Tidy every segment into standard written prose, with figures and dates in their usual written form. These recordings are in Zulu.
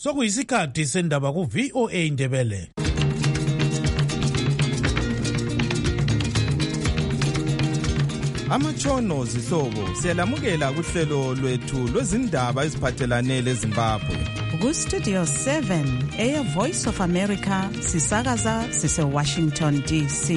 Sokuyisikhathi sendaba ku VOA Indebele. Amatshono zihlobo siyalamukela kuhlelo lwethu lwezindaba eziphathelane leZimbabwe. Ku Studio 7 Air Voice of America sisakaza sise Washington DC.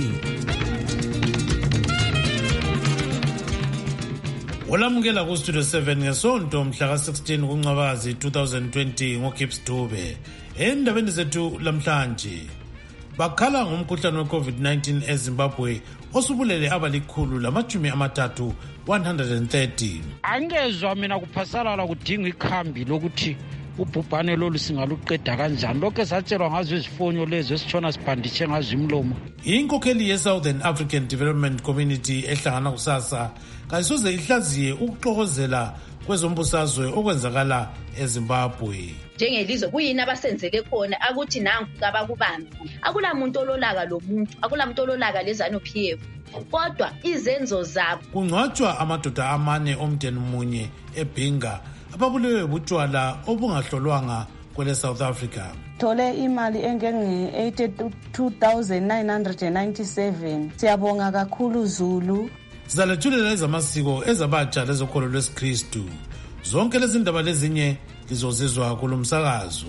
Olamukela ku Studio 7 ngesonto mhla ka-16 kuNcwabazi 2020 ngoGibbs Dube. Endabeni zethu lamhlanje bakhala ngomkhuhlane we-COVID-19 eZimbabwe osubulele abalikhulu lamajumi amathathu 130. Angezwa mina kuphasalala kudinga ikhambi lokuthi ubhubhane lolu singaluqeda kanjani. Lokho esatshelwa ngazo izifonyo lezo esitshona sibhandishe ngazo imlomo. Inkokheli ye-Southern African Development Community ehlangana kusasa kayisoze ihlaziye ukuxokozela kwezombusazwe okwenzakala eZimbabwe. Njengelizwe kuyini abasenzele khona akuthi nangu kabakubambi. Akula muntu ololaka lo muntu, akula muntu ololaka lezanu PF. Kodwa izenzo zabo. Kungcwatshwa amadoda amane omndeni munye eBhinga ababulewe butshwala obungahlolwanga kwele South Africa. Thole imali engenge 82,997. Siyabonga kakhulu Zulu. Sizalethulela ezamasiko ezabatsha lezokholo lwesikristu. Zonke lezi ndaba lezinye lizozizwa kulomsakazo.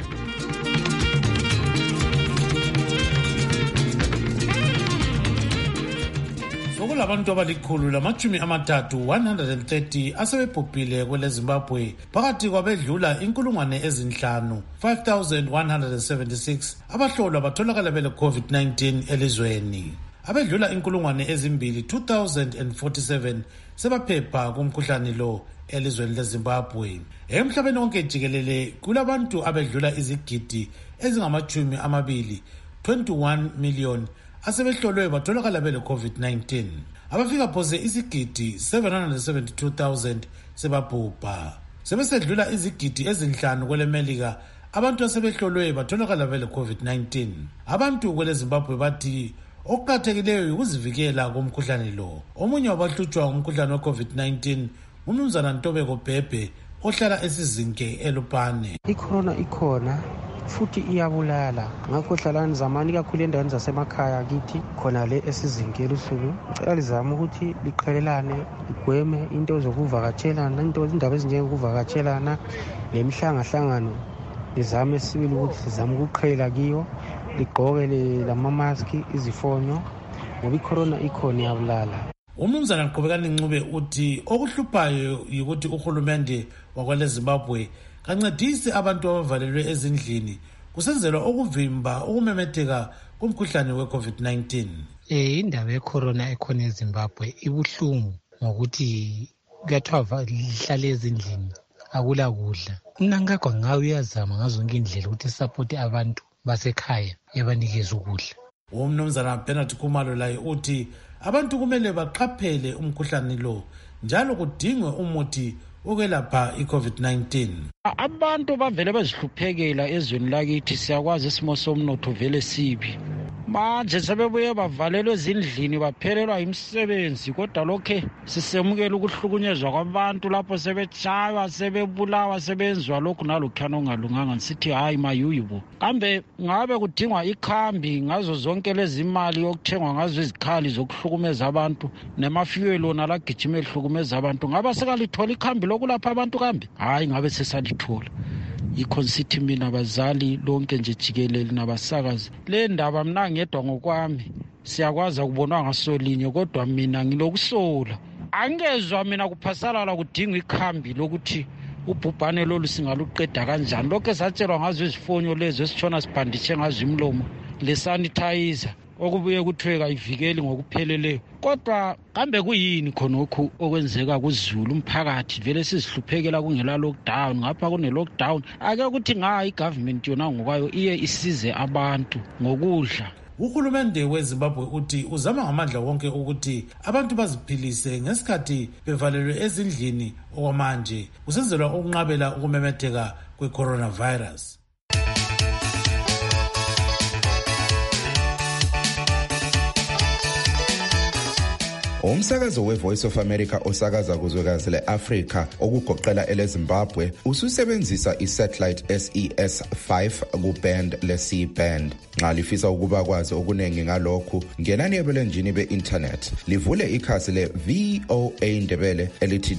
Sokulabantu abalikhulu lamajumi amathathu 130 asebebhubhile kwele Zimbabwe phakathi kwabedlula inkulungwane ezinhlanu 5,176 abahlolwa batholakala bele COVID-19 elizweni. Abedlula inkulungwane ezimbili 2,047 sebaphepha kumkhuhlane lo elizweni leZimbabwe. Emhlabeni wonke jikelele kulabantu abedlula izigidi ezingamachumi amabili 21 million asebehlolwe batholakala bele COVID-19. Abafika phose isigidi 772,000 sebabhubha. Sebesedlula izigidi ezinhlanu kwele Melika abantu asebehlolwe batholakala bele COVID-19. Abantu kwele Zimbabwe bathi okuqakathekileyo ukuzivikela kumkhuhlane lo. Omunye wabahlutshwa ngumkhuhlane we-COVID-19 uMnumzana Ntobeko Bhebhe ohlala esizinke eLupane. Icorona ikhona futhi iyabulala. Ngakho hlalani zamani kakhulu endaweni zasemakhaya kithi khona le esizinke elusuku. Ngicela lizame ukuthi liqhelelane, ligweme into zokuvakatshelana, indaba ezinjengokuvakatshelana nemihlangahlangano. Lizame sibili ukuthi lizame ukuqhela kiyo. Ligqoke lamamaski izifonyo ngoba icorona ikhona iyabulala. Umnumzana Qhubekani Ncube uthi okuhluphayo ukuthi uhulumende wakwele Zimbabwe kancedise abantu abavalelwe ezindlini kusenzelwa ukuvimba ukumemetheka kumkhuhlane we-COVID-19. Indaba yecorona ekhona eZimbabwe ibuhlungu ngokuthi kuyathiwa lihlale ezindlini akula kudla. Mina ngakho ngawe uyazama ngazonke indlela ukuthi support abantu basekhaya ebanikeza ukudla. Umnumzana Bernard Khumalo laye uthi abantu kumele baqaphele umkhuhlane lo njalo kudingwe umuthi ukwelapha i-COVID-19. Abantu bavele bezihluphekela ezweni lakithi, siyakwazi isimo somnotho vele sibi. Manje sebebuye bavalelwe ezindlini baphelelwa imisebenzi, kodwa lokho sisemukela ukuhlukunyezwa kwabantu lapho sebetshaywa, sebebulawa, sebenzwa lokhu nalokhuyana ongalunganga. Sithi hayi mayuyibo. Kambe ngabe kudingwa ikhambi ngazo zonke lezi imali yokuthengwa ngazo izikhali zokuhlukumeza abantu nemafuelo nalagijima ehlukumeza abantu. Ngabe sekalithola ikhambi lokulapha abantu kambe? Hayi ngabe sesalithola. Yikho sithi mina bazali lonke nje jikelele nabasakazi le ndaba mina ngedwa ngokwami siyakwazi ukubonwa ngasolinye, kodwa mina ngilokusola. Angezwa mina kuphasalala kudinga ikhambi lokuthi ubhubhane lolu singaluqeda kanjani. Lokho esatshelwa ngazo izifonyo lezo esitshona sibhandishe ngazo imlomo le-sanitizer okubuye kuthiwe kayivikeli ngokupheleleyo. Kodwa kambe kuyini khonokho okwenzeka kuZulu umphakathi vele sizihluphekela kungela lockdown? Ngapha kune lockdown ake ukuthi igovernment yona ngokwayo iye isize abantu ngokudla. Uhulumende weZimbabwe uthi uzama ngamandla wonke ukuthi abantu baziphilise ngesikhathi bevalelwe ezindlini okwamanje kusenzelwa ukunqabela ukumemetheka kwe-coronavirus. Umsakazo we-Voice of America osakaza kuzwekazi le-Afrika okugoqela eleZimbabwe ususebenzisa i-satellite SES-5 ku-band le-C-band. Nxa lifisa ukuba kwazi okuningi ngalokhu, ngenani ebulenjini be-internet, livule ikhasi le-VOA Ndebele elithi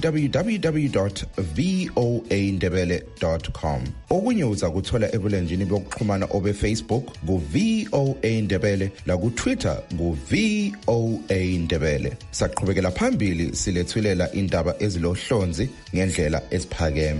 www.voandebele.com. Okunye uza kuthola ebulenjini bokuxhumana obe-Facebook ku-VOA Ndebele laku-Twitter ku-VOA Ndebele. Saqhubekela phambili silethulela indaba ezilohlonzi ngendlela esiphakeme.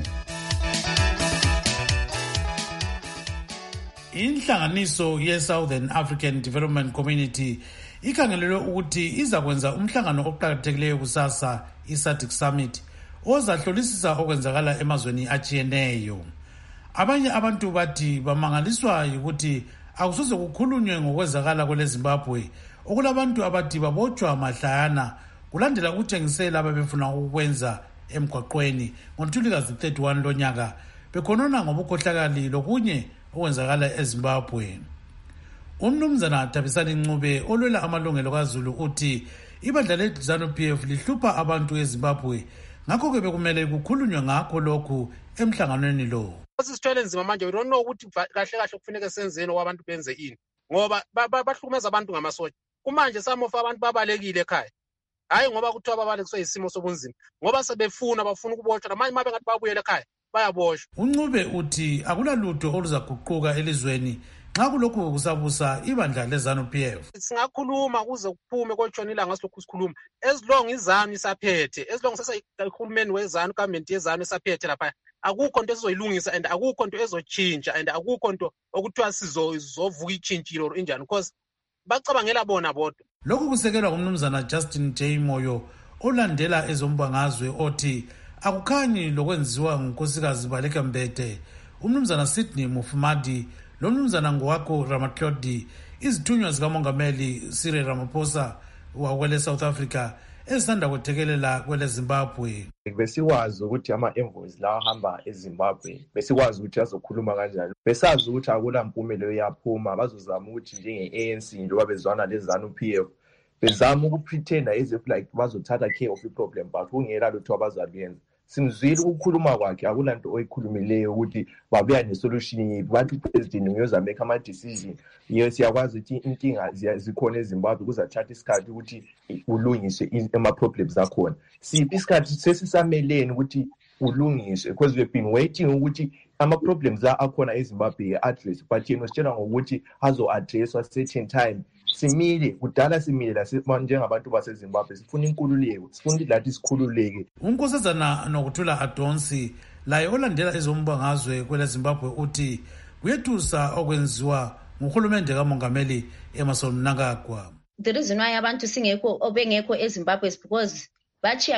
Inhlanganiso ye-Southern African Development Community ikhangelelwe ukuthi izakwenza umhlangano oqhakathekileyo kusasa i-SADC Summit ozahlolisisa okwenzakala emazweni atshiyeneyo. Abanye abantu bathi bamangaliswa ukuthi akusoze kukhulunywe ngokwenzakala kweleZimbabwe okulabantu abathi babotshwa mahlayana kulandela ukutshengisela ababefuna ukwenza emgwaqweni ngoNtulikazi 31 lonyaka bekhonona ngobukhohlakali lokunye okwenzakala eZimbabwe. Umnumzana Thabisani Ncube olwela amalungelo kaZulu uthi ibandla le-ZANU-PF lihlupha abantu eZimbabwe, ngakho-ke bekumele kukhulunywe ngakho lokhu emhlanganweni lo. Sisithwele nzima manje, we don't know ukuthi kahle kufuneka senzeni okwabantu benze ini, ngoba bahlukumeza abantu ngamasotsha. Kumanje some of abantu babalekile ekhaya, hayi ngoba kuthiwa babalekiswe isimo sobunzima, ngoba sebefuna bafuna ukubotshwa, namanye mabe ngathi babuyele ekhaya bayaboshwa. Uncube uthi akulalutho oluzaguquka elizweni nxa kulokhu kusabusa ibandla le-ZANU-PF. Singakhuluma kuze kuphume kotshona ilanga silokhu sikhuluma, as long izanu isaphethe, as long sesahulumeni wezanu, government yezanu isaphethe lapha, akukho nto esizoyilungisa and akukho nto ezotshintsha and akukho nto okuthiwa sizovuka itshintshile or injani, because bacabangela bona bodwa. Lokhu kusekelwa ngumnumzana Justin J. Moyo olandela ezombangazwe othi akukhanyi lokwenziwa ngunkosikazi Baleka Mbete, umnumzana Sydney Mufumadi lomnumzana Ngowakho Ramatlodi, izithunywa zikamongameli Cyril Ramaphosa wakwele South Africa ezisanda kwethekelela kwele Zimbabwe. Besikwazi ukuthi ama-envoys lawa ahamba eZimbabwe, besikwazi ukuthi azokhuluma kanjani, besazi ukuthi akula mpumelo yaphuma, bazozama ukuthi njenge-ANC njengoba bezwana le-ZANU-PF bezama ukupretenda as if like bazothatha care of i-problem, but kungela lutho abazaluyenza. Simzwile ukukhuluma kwakhe, akulanto oyikhulumileyo ukuthi babuya nesolution yiphi, bathi upresident uyozameka ama-decision. Yes, siyakwazi ukuthi inkinga zikhona eZimbabwe, kuzathatha isikhathi ukuthi ulungiswe ama-problems akhona. Siphi isikhathi sesisameleni ukuthi ulungiswe, because we've been waiting ukuthi ama-problems akhona eZimbabwe address, but yena usitshela ngokuthi azo-addresswa certain time. Simile kudala simile njengabantu baseZimbabwe, sifuna inkululeko, sifuna ukuthi lathi sikhululeke. Unkosazana Nokuthula Adonsi laye olandela ezombangazwe kwele Zimbabwe uthi kuyethusa okwenziwa nguhulumende kamongameli Emmerson Mnangagwa. The reason why abantu bengekho eZimbabwe is because bachiya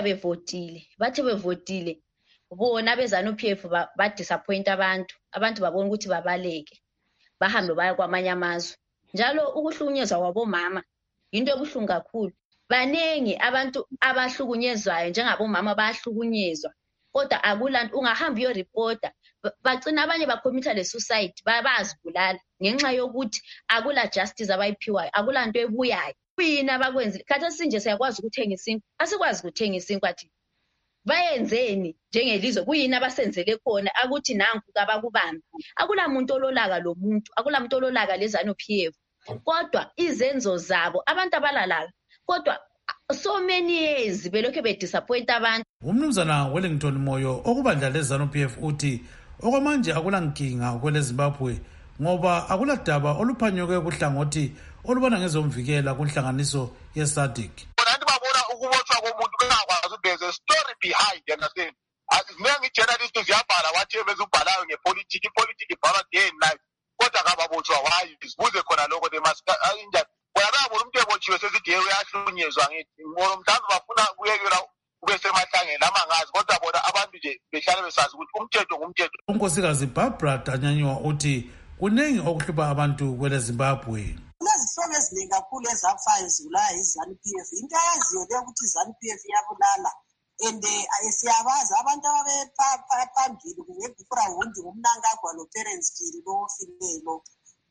bevotile bona beZANU-PF ba-disappoint abantu babona ukuthi babaleke bahambe baya kwamanye amazwe. Njalo ukuhlukunyezwa kwabomama into ebuhlungu kakhulu. Banengi abantu abahlukunyezwayo njengabomama bayahlukunyezwa, kodwa akulanto ungahamba uyoripota, bagcina abanye bacommit le-suicide, bayazibulala ngenxa yokuthi akula justice abayiphiwayo, akulanto ebuyayo. Kuyini abakwenzile? Khathesi sinje siyakwazi ukuthenga isinkwa, asikwazi ukuthenga isinkwa thina. Bayenzeni njengelizwe? Kuyini abasenzele khona akuthi nanku kabakubambi? Akula muntu ololaka lo muntu, akula muntu ololaka le-ZANU-PF, kodwa izenzo zabo abantu abalala, kodwa so many years belokhe bedisappoint abantu. Umnumzana Wellington Moyo okubandla le-ZANU-PF uthi okwamanje akula nkinga kwele Zimbabwe ngoba akula daba oluphanyuke kuhlangothi olubona ngezomvikela kunhlanganiso ye-SADC. Abantu babona ukubotshwa komuntu bengakwazi there's a story behind, you understand? Azinengi journalists ziyabhala wathi bezubhalayo ngepolitiki, ipolitiki ibhala day and night, kodwa kababotshwa why sibuze khona lokho they must injani. Uyabona umuntu ebotshiwe sesithi uyahlukunyezwa ngithi ngoba mhlawumbe bafuna kuyekela kube semahlangeni amangazi, kodwa bona abantu nje behlale besazi ukuthi umthetho ngumthetho. Unkosikazi Barbara Danyanywa uthi kunengi okuhlupha abantu kwele Zimbabwe. Kunezihlobo eziningi kakhulu ezafayo zibulawa yi-ZANU-PF. Into ayaziyo le ukuthi i-ZANU-PF iyabulala, and siyabazi abantu ababephambili kungebhifura wundi ngumnangagwa lo-parents jili lo-female.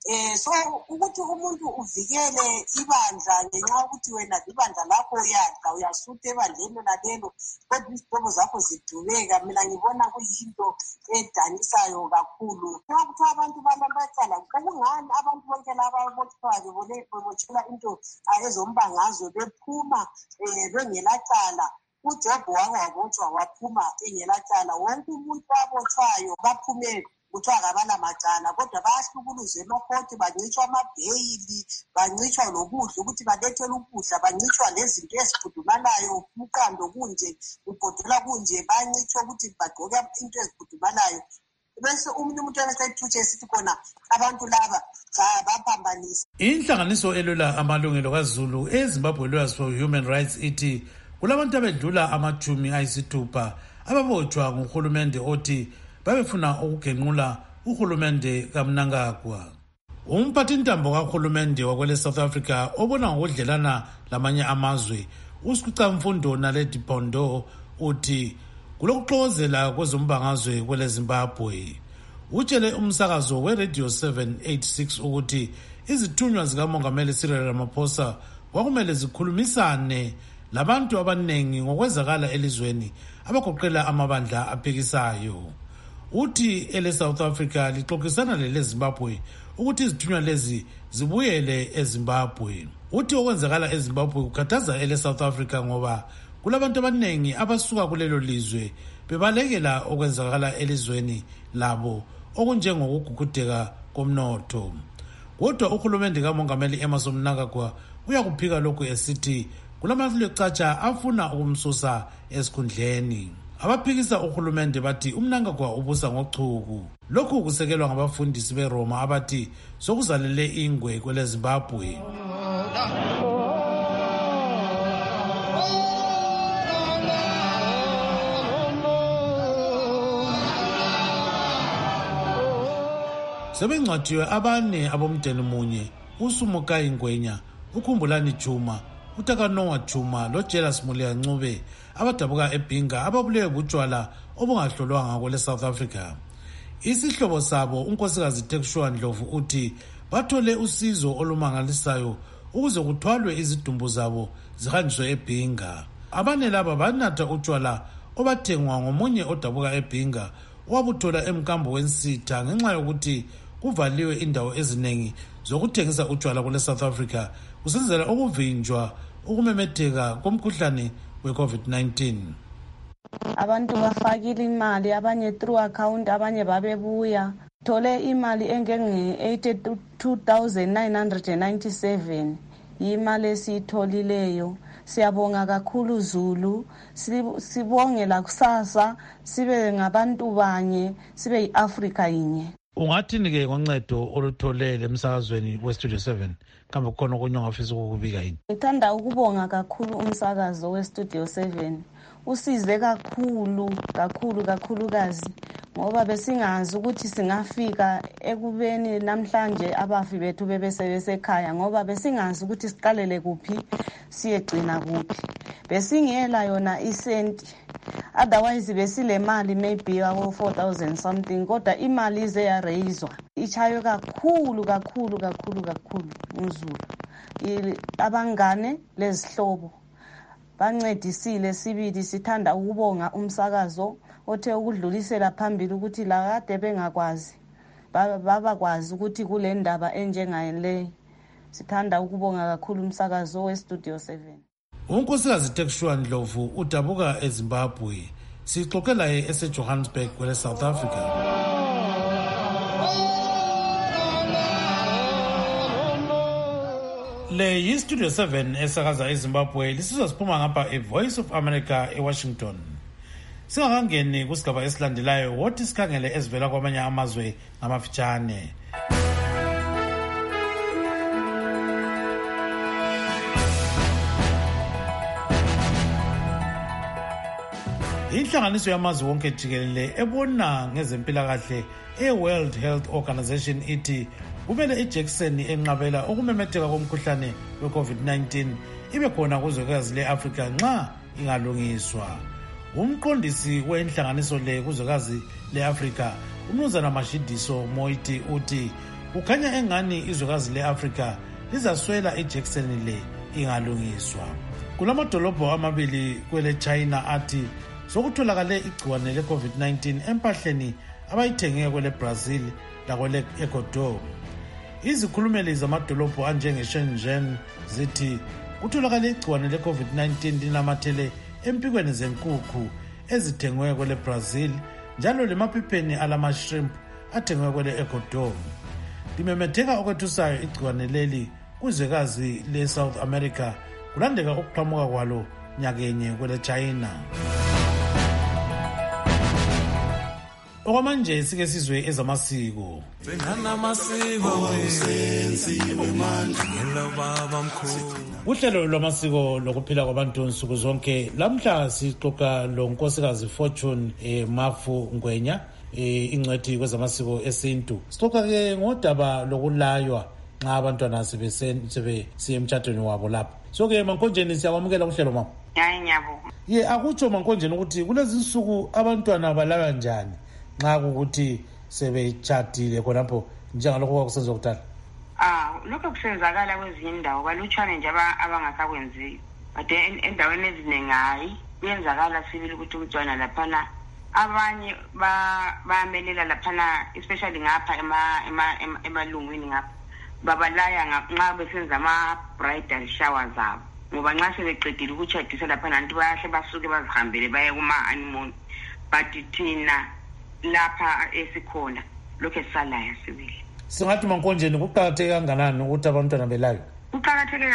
So ukuthi umuntu uvikele ibandla ngenxa yokuthi wena ibandla lakho uyadla uyasutha ebandleni lalelo kodwa izihlobo zakho zidubeka, mina ngibona kuyinto edanisayo kakhulu. Nxa kuthiwa abantu balabacala kungani abantu bonke laba ababotshwayo bebotshelwa into ezombangazwe bephuma bengelacala. UJob wabotshwa waphuma engelacala. Wonke umuntu wabotshwayo baphume kuthiwa kabala macala, kodwa bayahlukuluzwa emakoti, bancitshwa amabheyili, bancitshwa lokudla ukuthi balethele ukudla, bancitshwa lezinto ezifudumalayo, umqando kunje, ugodola kunje, bancitshwa ukuthi bagqoke into ezifudumalayo. Bese umuntu ebesayithutshe esithi khona abantu laba baphambanisa. Inhlanganiso elwela amalungelo kaZulu eZimbabwe Lawyers for Human Rights ithi kulabantu abedlula 60 ababotshwa nguhulumende othi babefuna ukugenqula uhulumende kaMnangagwa. Umphathintambo kahulumende wakwele South Africa obona ngokudlelana lamanye amazwe uSicamfundo Naledi Pandor uthi kulokuxokozela kwezombangazwe kwele Zimbabwe. Utshele umsakazo weRadio 786 ukuthi izithunywa zikamongameli Cyril Ramaphosa kwakumele zikhulumisane labantu abanengi ngokwezakala elizweni abagoqela amabandla aphikisayo. Uthi ele South Africa lixoxisana lele Zimbabwe ukuthi izithunywa lezi zibuyele eZimbabwe. Uthi okwenzakala eZimbabwe kukhathaza ele South Africa ngoba kulabantu abanengi abasuka kulelo lizwe bebalekela okwenzakala elizweni labo okunjengokugugudeka komnotho. Kodwa uhulumende kamongameli Emmerson Mnangagwa uyakuphika lokhu esithi kulamacatsha afuna ukumsusa esikhundleni. Abaphikisa uhulumende bathi uMnangagwa ubusa ngochuku. Lokhu kusekelwa ngabafundisi beRoma abathi sokuzalele ingwe kwele Zimbabwe. Sebengcwatshiwe abane abomdeni munye, uSumukai Ngwenya, uKhumbulani Juma, uTakanoa Juma loJealous Mulia Ncube abadabuka eBhinga ababulewe butshwala obungahlolwanga kwele South Africa. Isihlobo sabo unkosikazi Tekshua Ndlovu uthi bathole usizo olumangalisayo ukuze kuthwalwe izidumbu zabo zihanjiswe eBhinga. Abane laba banatha utshwala obathengwa ngomunye odabuka eBhinga owabuthola emkambo wensitha ngenxa yokuthi kuvaliwe indawo eziningi zokuthengisa utshwala kwele South Africa kusenzela ukuvinjwa ukumemetheka komkhuhlane we-COVID-19. Abantu bafakile imali, abanye through account, abanye babebuya. Thole imali engenge-82,997 imali esiyitholileyo. Siyabonga kakhulu Zulu, sibongela kusasa, sibe ngabantu banye, sibe yi-Afrika yinye. Ungathini-ke ngoncedo olutholele emsakazweni weStudio 7 kambe kukhona okunye ongafisa ukubika yini? Ngithanda ukubonga kakhulu umsakazo weStudio 7. Usize kakhulukazi ngoba besingazi ukuthi singafika ekubeni namhlanje abafi bethu bebesekhaya ngoba besingazi ukuthi siqalele kuphi siyegcina kuphi. Besingela yona isenti, otherwise besile mali maybe 4,000 something, kodwa imali ize yarayizwa ichayo kakhulu uZulu. Abangane lezihlobo bancedisile sibili. Sithanda ukubonga umsakazo othe ukudlulisela phambili ukuthi la kade bengakwazi babakwazi ukuthi kule ndaba enjengale. Sithanda ukubonga kakhulu umsakazo weStudio 7. Unkosikazi Tekshua Ndlovu udabuka eZimbabwe. Sixoxela eseJohannesburg kwele South Africa. Le yiStudio 7 esakaza eZimbabwe lisizwa siphuma ngapha eVoice of America eWashington. Singakangeni kusigaba esilandelayo wothi sikhangele ezivela kwamanye amazwe ngamafitshane. Inhlanganiso yamazwe wonke jikelele ebona ngezempilakahle eWorld Health Organization ithi kumele ijekiseni enqabela ukumemetheka komkhuhlane we-COVID-19 ibe khona kuzwekazi le-Afrika nxa ingalungiswa. Umqondisi wenhlanganiso le kuzwekazi le-Afrika uMnumzana Mashidiso Moiti uthi kukhanya engani izwekazi le-Afrika lizaswela ijekiseni le ingalungiswa. Kulamadolobho amabili kwele China athi sokutholakale igciwane le-COVID-19 empahleni abayithenge kwele Brazil lakwele Ecuador. Izikhulumeli zamadolobho anjenge-Shenzhen zithi kutholakale igciwane le-COVID-19 linamathele empikweni zenkukhu ezithengwe kwele Brazil njalo lemaphipheni alama-shrimp athengwe kwele Ecuador. Limemetheka okwethusayo igciwane leli kuzwekazi le-South America kulandeka ukuqhamuka kwalo nyakenye kwele China. Okwamanje sike sizwe ezamasiko. Uhlelo lwamasiko lokuphila kwabantu nsuku zonke lamhla sixoxa lo nkosikazi Fortune Mafu Ngwenya ingcwethi kwezamasiko esintu. Sixoxa ke ngodaba lokulaywa nxa abantwana sebesiye emtshadweni wabo lapha. So ke Mankonjeni siyakwamukela uhlelo mama. Hayi ngiyabonga. Akutsho Mankonjeni ukuthi kulezi insuku abantwana balaywa njani nxa ukuthi sebetshadile khonapho njengalokho kwakusenziwa kudala? Lokho kusenzakala kwezinye indawo balutshwane nje abangasakwenziyo. But endaweni eziningi hayi kuyenzakala sibili ukuthi umntwana laphana abanye bamelela laphana especially ngapha emalungwini ngapha babalaya nxa besenza ama-bridal shower zabo ngoba nxa sebeqedile ukutshadisa laphana abantu bayahle basuke bazihambele baye kuma-honeymoon. But thina lapha esikhona lokho esalaya sibili. Singathi Mankonjeni kuqakatheke kanganani ukuthi abantwana belawe? Kuqakatheke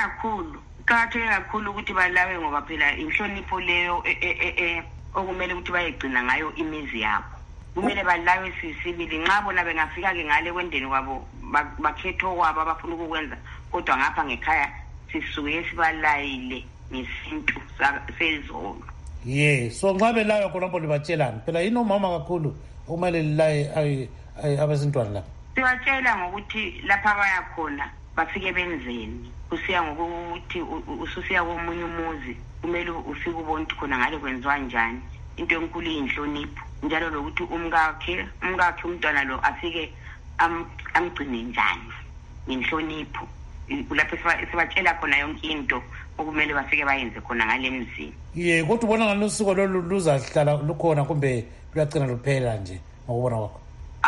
kakhulu ukuthi balawe ngoba phela inhlonipho leyo okumele ukuthi bayegcina ngayo imizi yabo. Kumele balawe sisibili nxa bona bengafika ke ngale kwendeni kwabo bakhetho kwabo abafuna ukukwenza kodwa ngapha ngekhaya sisuke sibalayile ngesintu sezolo. So nxa belawe khonapho libatshelani? Phela yini umama kakhulu kumele lilaye abesintwana lapha? Sibatshela ngokuthi lapha baya khona bafike benzeni. Kusiya ngokuthi ususiya komunye umuzi kumele ufike ubone ukuthi khona ngale kwenziwa njani. Into enkulu inhlonipho njalo lokuthi umkakhe umntwana lo afike amgcine njani ngenhlonipho. Lapho sibatshela khona yonke into okumele bafike bayenze khona ngale mzini. Kodwa ubona ngalo usiko lolu luzahlala lukhona kumbe luyagcina luphela nje ngokubona kwakho?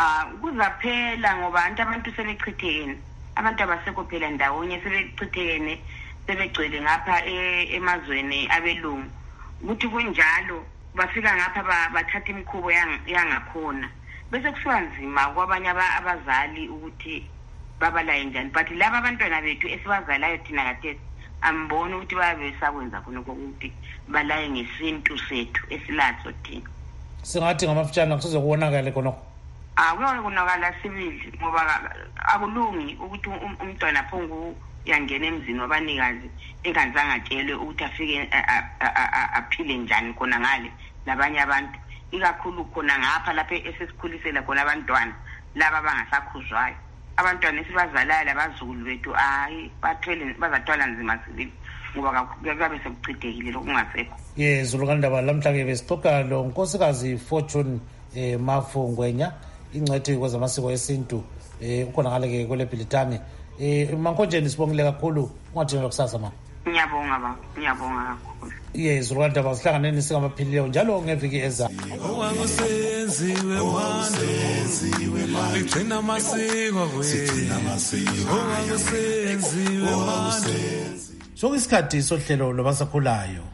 Kuzaphela ngoba abantu sebechithekene. Abantu abasekho phela ndawonye sebechithekene sebegcwele ngapha emazweni abelungu. Ukuthi kunjalo bafika ngapha bathatha imikhubo yangakhona. Bese kusiwa nzima kwabanye abazali ukuthi babalaye njani. But laba abantwana bethu esibazalayo thina kade ambona ukuthi bayabe sakwenza khona ukuthi balaye ngesintu sethu esilazo thina. Singathi ngamafutshane kusizokubonakala khona. Kunakala sibili ngoba akulungi ukuthi umntwana phongu yangena emzini wabanikazi enganzanga tshelwe ukuthi afike aphile njani khona ngale labanye abantu ikakhulu khona ngapha lapha esesikhulisela khona abantwana laba abangasakhuzwayo. Abantwana esibazalayo labazukulu bethu bazathwala nzima sibili ngoba kuyabe sekuchithekile lokungasekho. Zulu kaNdaba lamhla-ke besixoxa lo nkosikazi Fortune Mafu Ngwenya ingcwethi kwezamasiko esintu ukhona ngale-ke kwele Bhilitane. Mankonjeni sibongile kakhulu ungathinelwa kusasa mama. Ngiyabonga baba, ngiyabonga kakhulu. Zulu kaNdaba sihlanganeni singamaphilileyo njalo ngeviki ezayo. Ligcina amasiko sokuyisikhathi sohlelo lwabasakhulayo.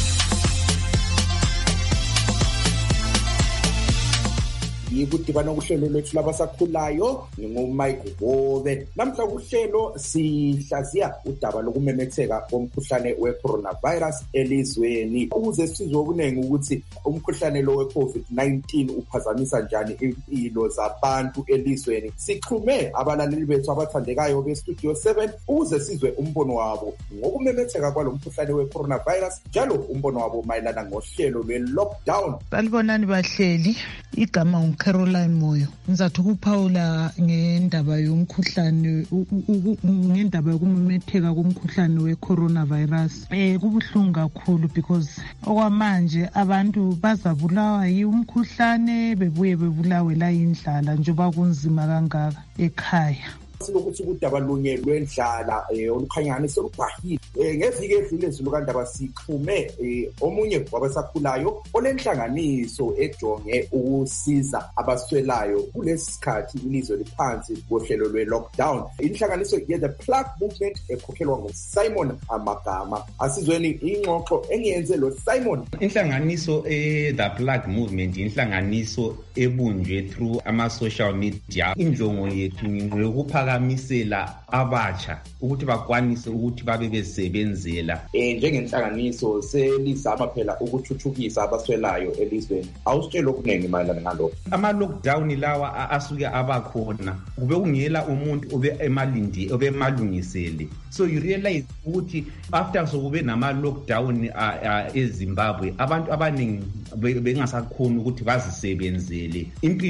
Yikudibana kuhlelo lwethu labasakhulayo ngingumike Bobe. Namhla kuhlelo sihlaziya udaba lokumemetheka komkhuhlane we-coronavirus elizweni ukuze sizwe okuningi ukuthi umkhuhlane lo we-COVID-19 uphazamisa njani impilo zabantu elizweni. Sixhume abalaleli bethu abathandekayo beStudio 7 ukuze sizwe umbono wabo ngokumemetheka kwalo mkhuhlane we-coronavirus njalo umbono wabo mayelana ngohlelo lwe-lockdown. Salibonani bahleli, igama Caroline Moyo. Ngizathu kuphawula ngendaba yomkhuhlane ngendaba yokumemetheka komkhuhlane we-coronavirus. Kubuhlungu kakhulu because okwamanje abantu bazabulawa yimkhuhlane bebuye bebulawe la indlala njoba kunzima kangaka ekhaya. silokuthi udaba lunye lwendlala olukhanyana solubhahile ngeviki edlule zilukandaba sixhume omunye wabasakhulayo olenhlanganiso ejonge ukusiza abaswelayo kulesi sikhathi ilizwe liphansi kohlelo lwe-lockdown. Inhlanganiso ye-The Plug Movement ekhokhelwa nguSimon Magama. Asizweni ingxoxo engiyenze lo Simon. Inhlanganiso The Plug Movement inhlanganiso ebunjwe through ama-social media. Injongo yethu ngokuphakamisela abatsha ukuthi bakwanise ukuthi babe besebenzela. Njengenhlanganiso selizama phela ukuthuthukisa abaswelayo elizweni. Awusitshela okuningi mayelana ngalokho. Ama-lockdown lawa asuke abakhona kube ungela umuntu obe emalungisele. So you realize ukuthi after sokube nama-lockdown eZimbabwe abantu abaningi bengasakhona ukuthi bazisebenzele.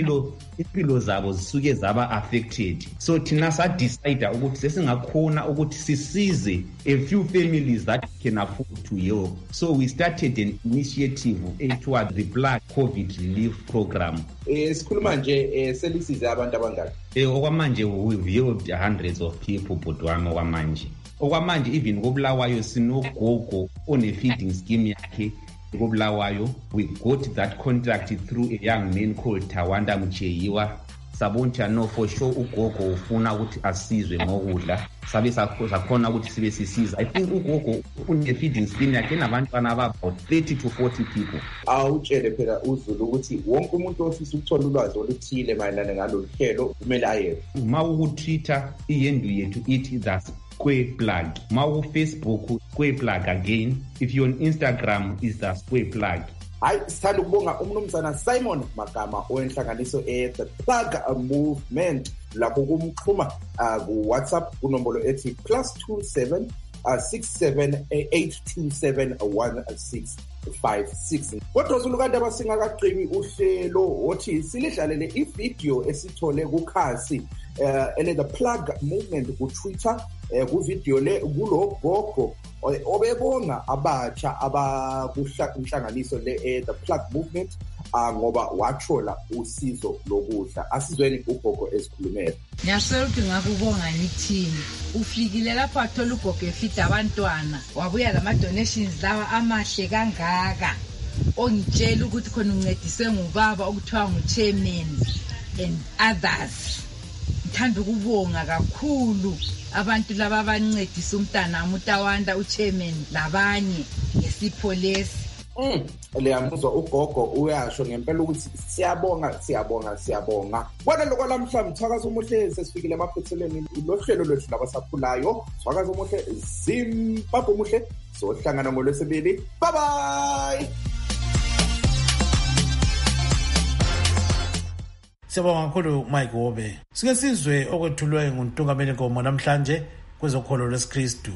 Impilo zabo zisuke zaba affected. So thina decide ukuthi sesingakhona ukuthi sisize a few families that can afford to help. So we started an initiative towards the Black COVID Relief Program. Sikhuluma nje selisize abantu abangaki? Okwamanje we've helped hundreds of people bodwami okwamanje. Okwamanje even koBulawayo sinogogo on a feeding scheme yakhe. koBulawayo, we got that contract through a young man called Tawanda Mcheyiwa. Saboncha no for sure ugogo ufuna ukuthi asizwe ngokudla sabe sakhona ukuthi sibe sisiza. I think ugogo une feeding scheme yakhe nabantwana about 30 to 40 people. Awutshele phela uZulu ukuthi wonke umuntu ofisa ukuthola ulwazi oluthile mayelana ngalolu hlelo kumele aye. Uma ukutwitter iyendu yethu ithi that's Square Plug. Ma Facebook Square Plug again. If you're on Instagram is the Square Plug. Hayi sithanda ukubonga umnumzana Simon Magama owenhlanganiso The Plug Movement lapho kumxhuma ku WhatsApp kunombolo ethi +27 6782716656. Kodwa sulukade basingakaqimi uhlelo othi silidlalele ivideo esithole kukhasi The Plug Movement ku Twitter ku video le kulo gogo obebonga abatsha abakuhlanganiso le The Plug Movement ngoba wathola usizo lokudla. Asizweni ugogo esikhulumela. Ngiyasela ukuthi ngakubonga ngithini. Ufikile lapha athola ugogo efida abantwana wabuya lama donations lawa amahle kangaka. Ongitshela ukuthi khona uncediswe ngubaba okuthiwa nguchairman and others. Ngithanda ukubonga kakhulu abantu laba abancedisa umntana uTawanda uchairman labanye ngesipho lesi. Leyamuzwa ugogo uyasho ngempela ukuthi siyabonga. Bona lokho lamhlanje Thakaza Umuhle sesifikile emaphethelweni lohlelo lwethu labasakhulayo. Thakaza Umuhle Zimbabwe Umuhle sohlangana ngolwesibili. Bye bye. Siyabonga kakhulu Mike Wobe. Sike sizwe okwethulwe nguNtungameli Nkomo namhlanje kwezokholo lwesikristu.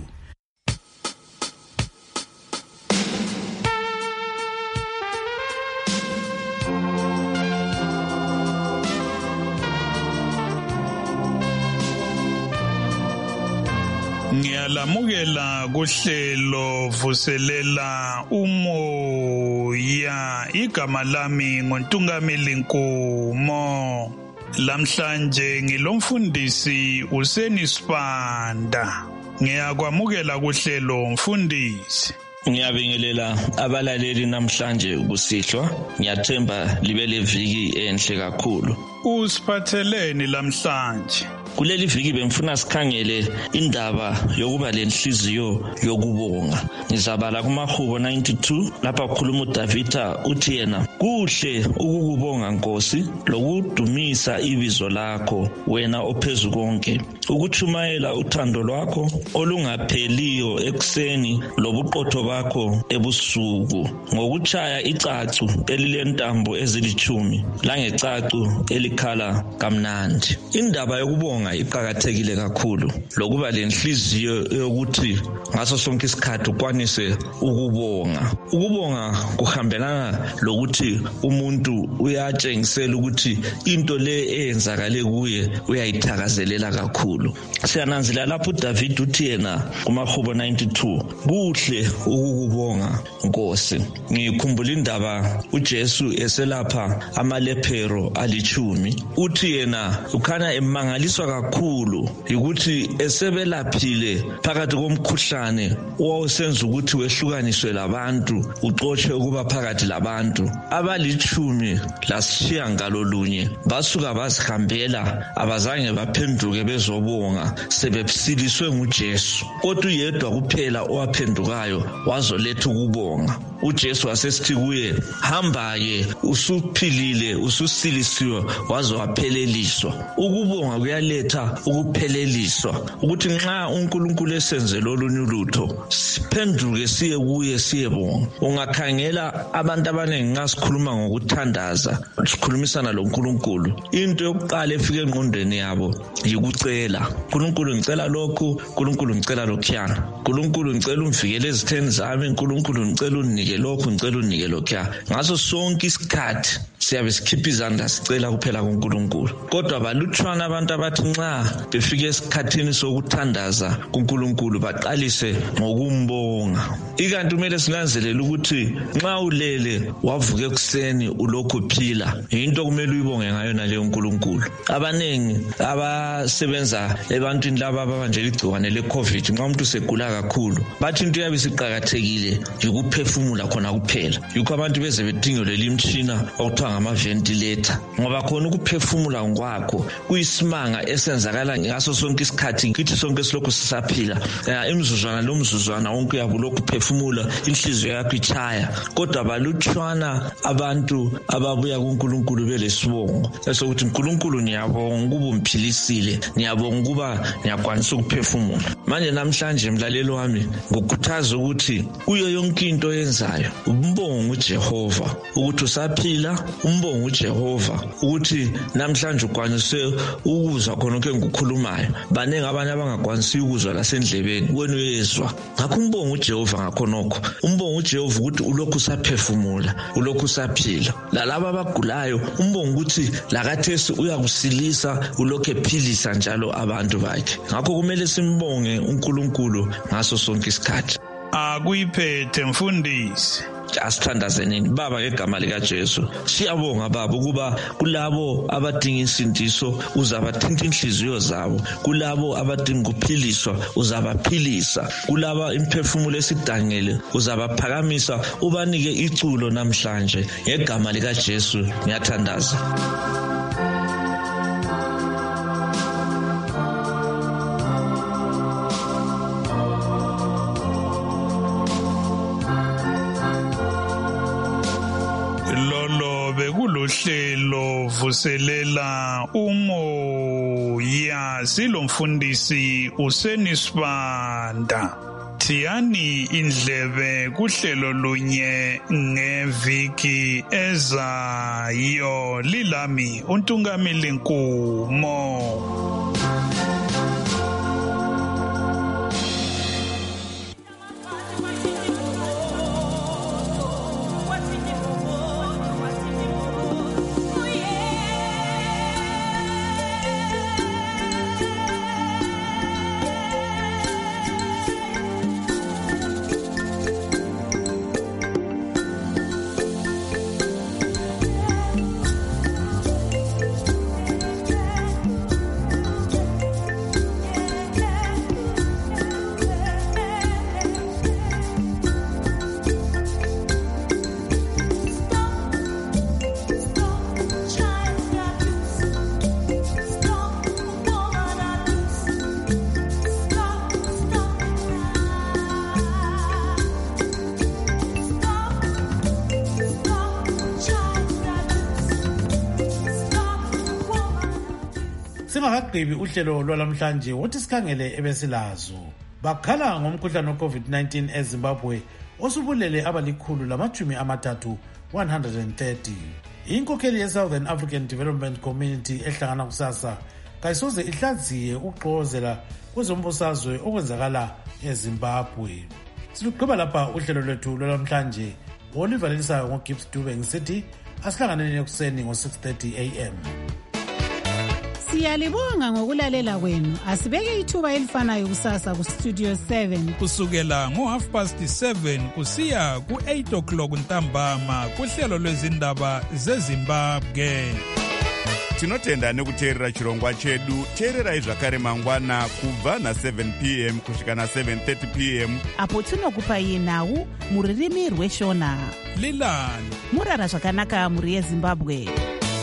Ngiyalamukela kuhlelo vuselela umoya. Igama lami nguNtungameli Nkomo. Lamhlanje ngilomfundisi Useni Sibanda. Ngiyakwamukela kuhlelo mfundisi. Ngiyabingelela abalaleli namhlanje kusihlwa. Ngiyathemba libe leviki enhle kakhulu. Usiphatheleni lamhlanje? Kuleli viki bengifuna sikhangele indaba yokuba lenhliziyo yokubonga. Ngizabala kumahubo 92 lapha kukhuluma uDavida uthi yena kuhle ukukubonga Nkosi lokudumisa ibizo lakho wena ophezulu konke, ukuthumayela uthando lwakho olungapheliyo ekuseni lobuqotho bakho ebusuku, ngokuchaya icacu elilentambo ezilithumi langecacu elikhala kamnandi. Indaba yokubonga iqhakathekile kakhulu, lokuba lenhliziyo yokuthi ngaso sonke isikhathi ukwanise ukubonga. Ukubonga kuhambelana lokuthi umuntu uyatshengisela ukuthi into le eyenzakale kuye uyayithakazelela kakhulu. Siyananzelela lapho uDavid uthi yena kumahubo 92 kuhle ukukubonga Nkosi. Ngikhumbula indaba uJesu eselapha amalephero alithumi, uthi yena ukhanya emangaliswa kakhulu yikuthi esebelaphile phakathi komkhuhlane owawusenza ukuthi wehlukaniswe labantu uxotshe ukuba phakathi labantu. Abali-18 basuka bazihambela, abazange baphenduke bezobonga, sebesiliswe nguJesu. Kodwa uyedwa kuphela owaphendukayo wazoletha ukubonga. uJesu wasesithi kuye, hamba-ke, usuphilile, ususilisiwe, waze wapheleliswa. Ukubonga kuyaletha ukupheleliswa, ukuthi nxa uNkulunkulu esenzele olunye ulutho siphenduke siye kuye siyebonga. Ungakhangela abantu abaningi nxa sikhuluma ngokuthandaza, sikhulumisana loNkulunkulu, into yokuqala efika engqondweni yabo yikucela. uNkulunkulu ngicela lokhu, uNkulunkulu ngicela lokhuyana, uNkulunkulu ngicela ungivikele ezitheni zami, uNkulunkulu ngicela unike lokhu, ngicela unike lokhuya. Ngaso sonke isikhathi siyabe sikhipha izandla sicela kuphela kuNkulunkulu. Kodwa balutshwana abantu abathi nxa befika esikhathini sokuthandaza kuNkulunkulu baqalise ngokumbonga. Ikanti kumele sinanzelele ukuthi nxa ulele wavuka ekuseni ulokhu uphila, into kumele uyibonge ngayo naleyo uNkulunkulu. Abanengi abasebenza ebantwini laba ababanjela igciwane leCovid, nxa umuntu segula kakhulu, bathi into yabe siqhakathekile yikuphefumula khona kuphela. Yikho abantu beze bedingelwe imtshina okuthiwa ngama-ventilator, ngoba khona ukuphefumula kwakho kuyisimanga esenzakala ngaso sonke isikhathi, kithi sonke silokhu sisaphila. Imzuzwana lomzuzwana wonke uyabe ulokhu uphefumula, inhliziyo yakho itshaya. Kodwa balutshwana abantu ababuya kuNkulunkulu belesibongo esokuthi uNkulunkulu ngiyabonga ukuba umphilisile, ngiyabonga ukuba ngiyakwanisa ukuphefumula. Manje namhlanje mlaleli wami ngukhuthaza ukuthi kuyo yonke into oyenzayo umbonge uJehova ukuthi usaphila, umbonge uJehova ukuthi namhlanje ukwanise ukuzwa khona konke engikukhulumayo. Baningi abanye abangakwanisi ukuzwa lasendlebeni, wena uyezwa. Ngakho umbonge uJehova ngakhonokho, umbonge uJehova ukuthi ulokhu usaphefumula, ulokhu usaphila. Lalabo abagulayo umbonge ukuthi lakathesi uyakusilisa, ulokhu ephilisa njalo abantu bakhe. Ngakho kumele simbonge uNkulunkulu ngaso sonke isikhathi. Akuyiphethe mfundisi. Asithandazeni Baba ngegama likaJesu. Siyabonga Baba ukuba kulabo abadinga insindiso uzabathinta inhliziyo zabo, kulabo abadinga ukuphiliswa uzabaphilisa, kulaba imphefumulo esidangele uzabaphakamisa, ubanike iculo namhlanje ngegama likaJesu. Ngiyathandaza. Bekulohlelo vuselela umoya, silomfundisi uSenisibanda. Thiyani indlebe kuhlelo lunye ngeviki ezayo. Lilami uNtungamili Nkumo. Singakagqibi uhlelo lwalamhlanje wothi sikhangele ebesilazo. Bakhala ngomkhuhlane we-COVID-19 eZimbabwe osubulele abali-130. Inkokheli ye-Southern African Development Community ehlangana kusasa kayisoze ihlaziye ukuxokozela kwezombusazwe okwenzakala eZimbabwe. Siluqhiba lapha uhlelo lwethu lwalamhlanje olivalelisayo ngoGibbs Dube ngisithi asihlanganeni ekuseni ngo-6:30 AM. Siyalibonga ngokulalela kwenu. Asibeke ithuba elifanayo kusasa kuStudio 7 kusukela ngo7:30 kusiya ku8 o'clock ntambama kuhlelo lwezindaba zeZimbabwe. tinotenda nekuteerera chirongwa chedu. teererai zvakare mangwana kubva na7 p.m. kusvika na7:30 p.m. apo tinokupai nhau muririmi rweshona. lilani murara zvakanaka muri yezimbabwe.